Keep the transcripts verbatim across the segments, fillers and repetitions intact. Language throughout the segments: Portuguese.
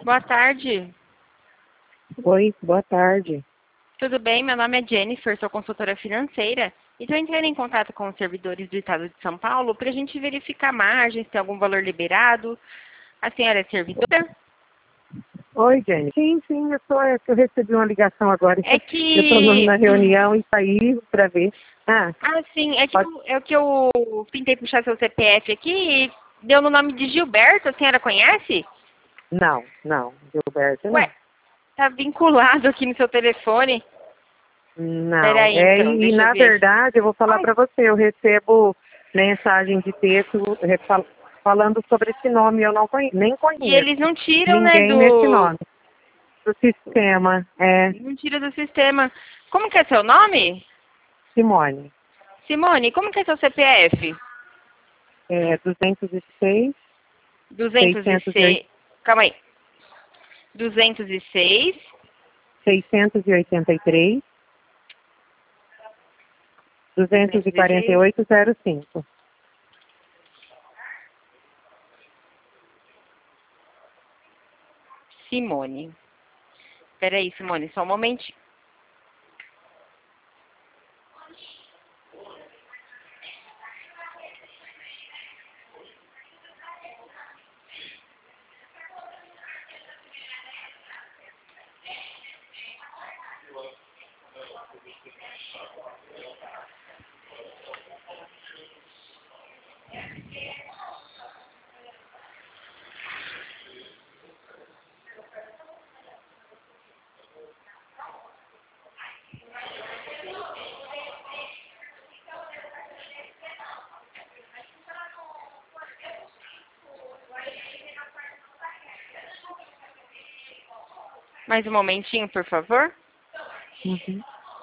Boa tarde. Oi, boa tarde. Tudo bem? Meu nome é Jennifer, sou consultora financeira e estou entrando em contato com os servidores do Estado de São Paulo para a gente verificar margens, se tem algum valor liberado. A senhora é servidora? Oi, Jenny. Sim, sim, eu, sou, eu recebi uma ligação agora. É Eu estou que... na reunião e saí para ver. Ah, Ah, sim, é que, pode... eu, é que eu tentei puxar seu C P F aqui e deu no nome de Gilberto, a senhora conhece? Não, não, Gilberto, não. Ué, tá vinculado aqui no seu telefone. Não, Peraí, é, então, e, e deixa eu na ver. verdade, eu vou falar Ai, para você, eu recebo mensagem de texto eh, fal- falando sobre esse nome, eu não conheço, nem e conheço eles não tiram, né, ninguém nesse do... nome, do sistema. É Não tira do sistema. Como que é seu nome? Simone, Simone, como que é seu C P F? é duzentos e seis, duzentos e seiscentos e oitenta, seis. Calma aí. duzentos e seis. seiscentos e oitenta e três, duzentos e duzentos e quarenta e seis. oito zero cinco. Simone. Peraí, Simone, só um momentinho. Mais um momentinho, por favor. Uhum.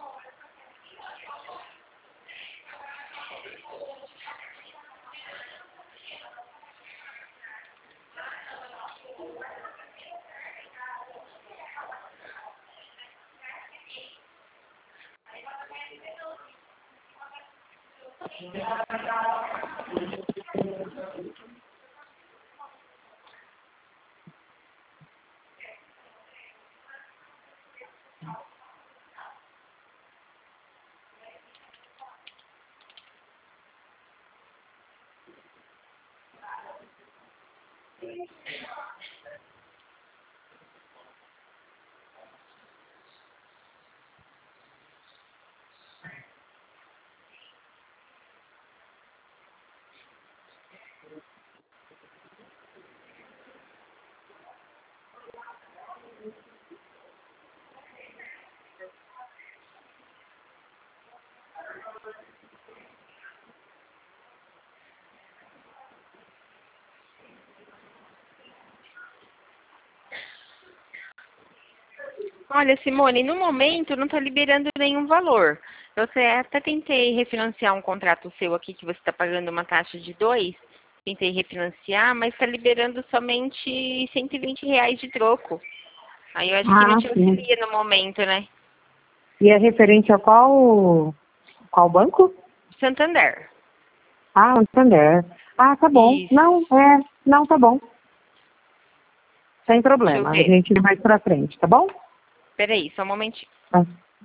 Olha, Simone, no momento não está liberando nenhum valor. Eu até até tentei refinanciar um contrato seu aqui, que você está pagando uma taxa de dois. Tentei refinanciar, mas está liberando somente cento e vinte reais de troco. Aí eu acho que não Ah, te sim. auxilia no momento, né? E é referente a qual, qual banco? Santander. Ah, o Santander. Ah, tá bom. Isso. Não, é, não, tá bom. Sem Deixa eu problema. A ver. gente vai pra frente, tá bom? Peraí, só um momentinho. Ah,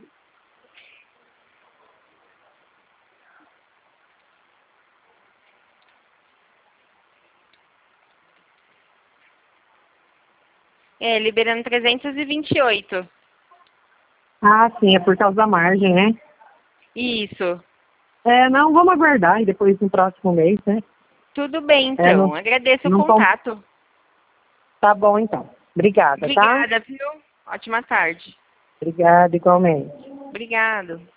É, liberando trezentos e vinte e oito. ah, sim, é por causa da margem, né? Isso. É, não, vamos aguardar e depois no próximo mês, né? Tudo bem, É, então. não, Agradeço o não tom- contato. tá bom então. Obrigada, tá? Obrigada, viu? Ótima tarde. Obrigada igualmente. Obrigado.